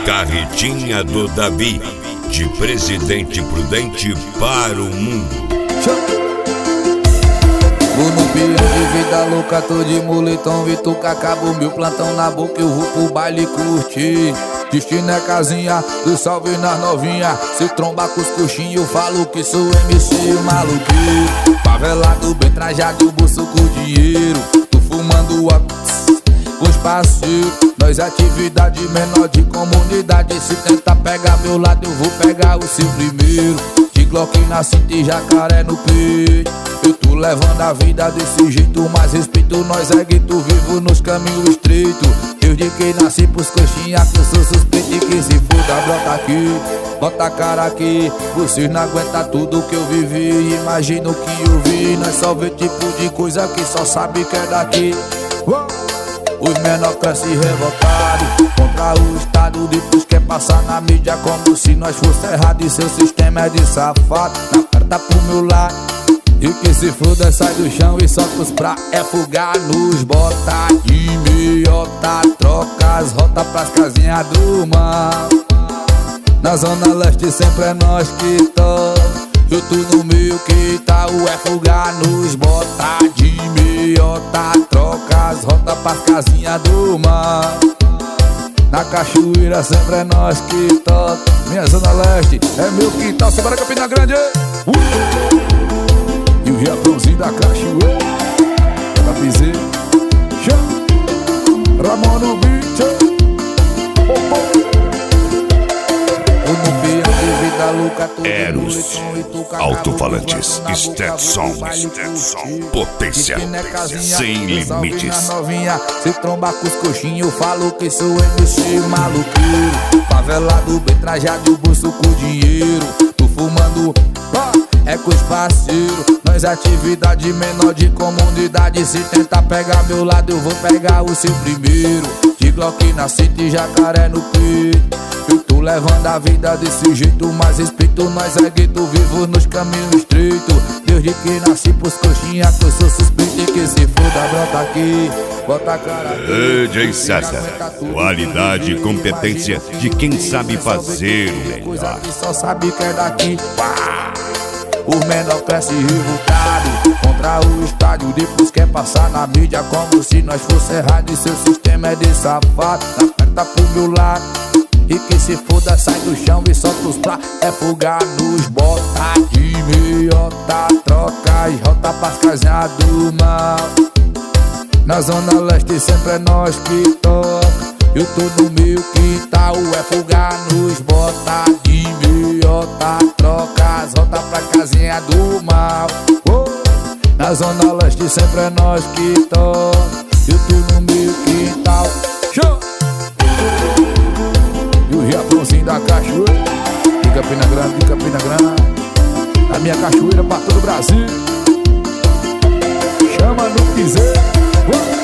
Carretinha do Davi, de Presidente Prudente para o mundo. Vou no pião de vida louca, tô de moletom e tu acabou meu plantão na boca, eu vou pro baile curtir. Destino é casinha, do salve nas novinha. Se trombar com os coxinhos, eu falo que sou MC maluqueiro. Favelado, bem trajado, bolso com dinheiro. Tô fumando a com os parceiros. Nós atividade menor de comunidade. Se tentar pegar meu lado, eu vou pegar o seu primeiro. De Glock na cinta e jacaré no peito. Eu tô levando a vida desse jeito, mas respeito nós é gueto vivo nos caminhos estreitos. Desde que nasci pros coxinhas que eu sou suspeito e que se foda, brota aqui, bota a cara aqui. Vocês não aguentam tudo que eu vivi, imagina o que eu vi. Nós só vê tipo de coisa que só sabe que é daqui. Os menor crescem revoltados contra o Estado, depois quer passar na mídia como se nós fosse errado. E seu sistema é de safado, na perna pro meu lado. E que se foda, sai do chão e solta os pra fugar nos bota de meiota, troca as rotas pras casinhas do mal. Na zona leste sempre é nós que toca. Eu tô no meio que tá o fugar nos bota de meiota, troca as rotas pras casinhas do mal. Na cachoeira sempre é nós que toca. Minha zona leste é meu quintal, simbora Campina Grande. E o Japãozinho da cachoeira da piseira, Ramon no beat. Eu no pião de vida louca, tô Eros, alto-falantes, Stetson, potência sem limites. Se trombar com os coxinhos, eu falo que sou MC maluqueiro. Favelado, bem trajado, o bolso com dinheiro. Tô fumando é com os parceiros. Nós atividade menor de comunidade. Se tentar pegar meu lado, eu vou pegar o seu primeiro. De Glock na cinta e jacaré no peito. Eu tô levando a vida desse jeito, mas respeito nós é gueto vivo nos caminhos estreitos. Desde que nasci pros coxinhas que eu sou suspeito e que se foda, brota aqui, bota a cara aqui. DJ César, qualidade e competência de quem sabe fazer o melhor. Coisa que só sabe que é daqui. Os menor crescem revoltados contra o estádio, depois quer passar na mídia como se nós fosse errado. E seu sistema é de safado, na perna pro meu lado. E que se foda, sai do chão e solta os pra fugar nos bota de meiota, troca as rotas pras casinhas do mal. Na zona leste sempre é nós que toca. Eu tô no meio quintal, fugar nos bota de meiota, troca as rotas pra casinha do mal. Na zona leste sempre é nós que toca. Eu tô no meio quintal, show! E o Japãozinho da cachoeira de Campina Grande, de Campina Grande. A minha cachoeira pra todo o Brasil. Chama no piseiro.